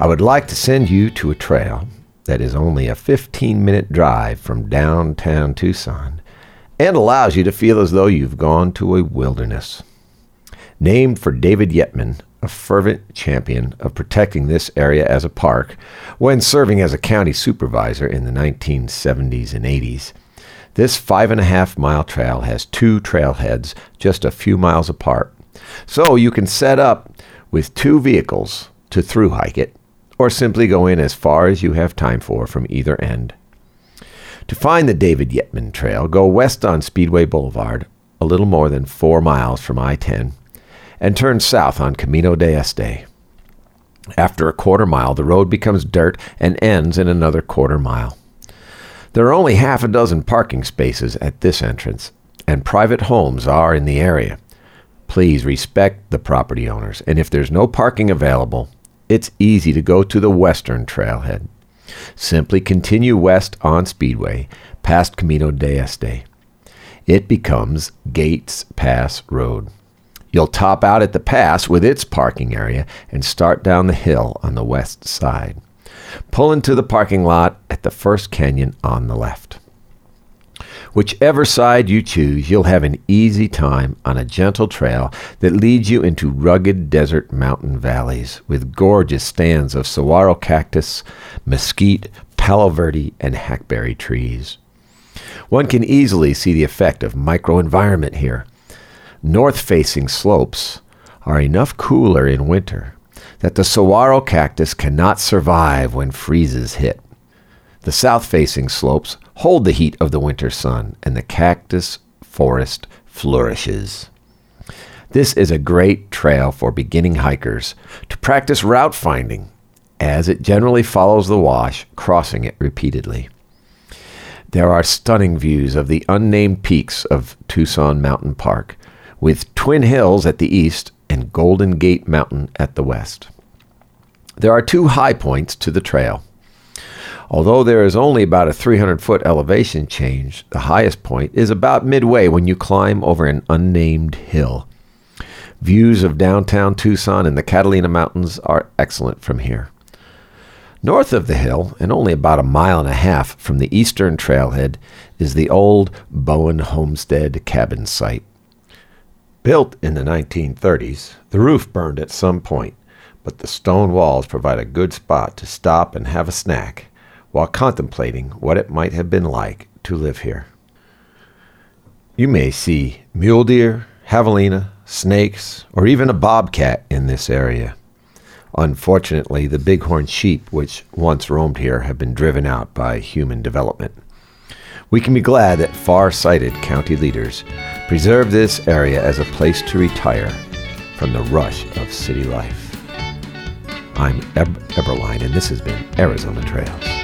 I would like to send you to a trail that is only a 15-minute drive from downtown Tucson and allows you to feel as though you've gone to a wilderness. Named for David Yetman, a fervent champion of protecting this area as a park when serving as a county supervisor in the 1970s and 80s, this 5.5-mile trail has 2 trailheads just a few miles apart, so you can set up with 2 vehicles to through hike it, or simply go in as far as you have time for from either end. To find the David Yetman Trail, go west on Speedway Boulevard, a little more than 4 miles from I-10, and turn south on Camino de Este. After a quarter mile, the road becomes dirt and ends in another quarter mile. There are only half a dozen parking spaces at this entrance, and private homes are in the area. Please respect the property owners, and if there's no parking available, it's easy to go to the western trailhead. Simply continue west on Speedway, past Camino de Este. It becomes Gates Pass Road. You'll top out at the pass with its parking area and start down the hill on the west side. Pull into the parking lot at the first canyon on the left. Whichever side you choose, you'll have an easy time on a gentle trail that leads you into rugged desert mountain valleys with gorgeous stands of saguaro cactus, mesquite, palo verde, and hackberry trees. One can easily see the effect of microenvironment here. North-facing slopes are enough cooler in winter that the saguaro cactus cannot survive when freezes hit. The south-facing slopes hold the heat of the winter sun, and the cactus forest flourishes. This is a great trail for beginning hikers to practice route finding, as it generally follows the wash, crossing it repeatedly. There are stunning views of the unnamed peaks of Tucson Mountain Park, with Twin Hills at the east and Golden Gate Mountain at the west. There are 2 high points to the trail. Although there is only about a 300-foot elevation change, the highest point is about midway when you climb over an unnamed hill. Views of downtown Tucson and the Catalina Mountains are excellent from here. North of the hill, and only about 1.5 miles from the eastern trailhead, is the old Bowen Homestead cabin site. Built in the 1930s, the roof burned at some point, but the stone walls provide a good spot to stop and have a snack while contemplating what it might have been like to live here. You may see mule deer, javelina, snakes, or even a bobcat in this area. Unfortunately, the bighorn sheep which once roamed here have been driven out by human development. We can be glad that far-sighted county leaders preserve this area as a place to retire from the rush of city life. I'm Eberline, and this has been Arizona Trails.